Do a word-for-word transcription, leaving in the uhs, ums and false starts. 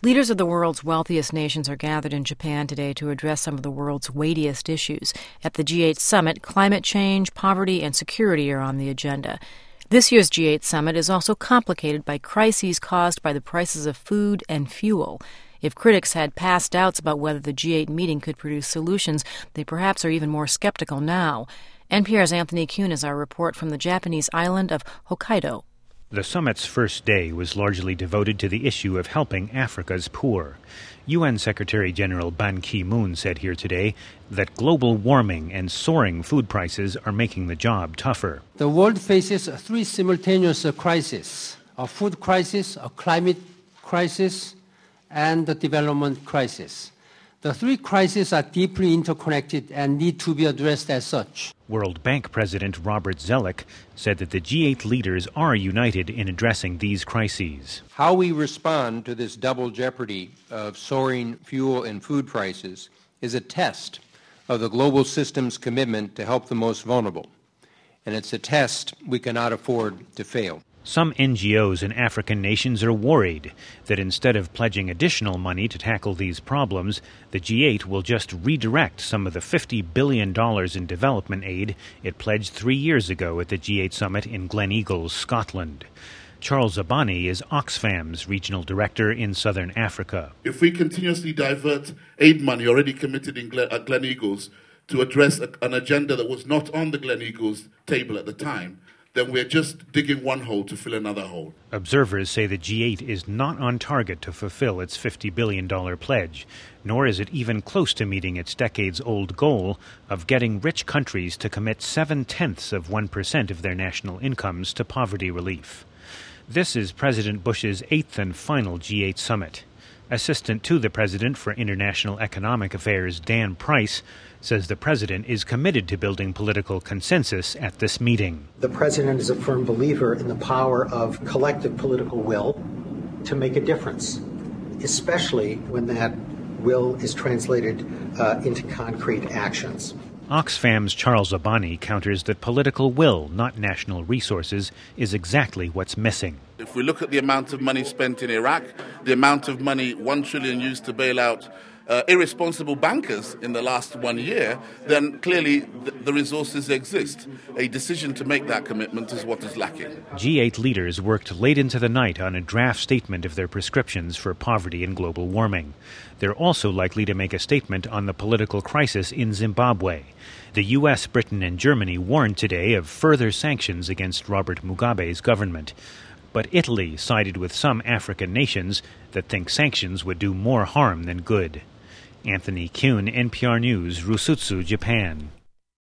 Leaders of the world's wealthiest nations are gathered in Japan today to address some of the world's weightiest issues. At the G eight summit, climate change, poverty, and security are on the agenda. This year's G eight summit is also complicated by crises caused by the prices of food and fuel. If critics had past doubts about whether the G eight meeting could produce solutions, they perhaps are even more skeptical now. N P R's Anthony Kuhn has our report from the Japanese island of Hokkaido. The summit's first day was largely devoted to the issue of helping Africa's poor. U N Secretary-General Ban Ki-moon said here today that global warming and soaring food prices are making the job tougher. The world faces three simultaneous crises: a food crisis, a climate crisis, and a development crisis. The three crises are deeply interconnected and need to be addressed as such. World Bank President Robert Zoellick said that the G eight leaders are united in addressing these crises. How we respond to this double jeopardy of soaring fuel and food prices is a test of the global system's commitment to help the most vulnerable. And it's a test we cannot afford to fail. Some N G Os in African nations are worried that instead of pledging additional money to tackle these problems, the G eight will just redirect some of the fifty billion dollars in development aid it pledged three years ago at the G eight summit in Gleneagles, Scotland. Charles Abani is Oxfam's regional director in southern Africa. If we continuously divert aid money already committed in Glen- at Gleneagles to address a, an agenda that was not on the Gleneagles table at the time, then we're just digging one hole to fill another hole. Observers say the G eight is not on target to fulfill its fifty billion dollars pledge, nor is it even close to meeting its decades-old goal of getting rich countries to commit seven-tenths of one percent of their national incomes to poverty relief. This is President Bush's eighth and final G eight summit. Assistant to the President for International Economic Affairs, Dan Price, says the President is committed to building political consensus at this meeting. The President is a firm believer in the power of collective political will to make a difference, especially when that will is translated uh, into concrete actions. Oxfam's Charles Abani counters that political will, not national resources, is exactly what's missing. If we look at the amount of money spent in Iraq, the amount of money, one trillion dollars used to bail out uh, irresponsible bankers in the last one year, then clearly the, the resources exist. A decision to make that commitment is what is lacking. G eight leaders worked late into the night on a draft statement of their prescriptions for poverty and global warming. They're also likely to make a statement on the political crisis in Zimbabwe. The U S, Britain, and Germany warned today of further sanctions against Robert Mugabe's government. But Italy sided with some African nations that think sanctions would do more harm than good. Anthony Kuhn, N P R News, Rusutsu, Japan.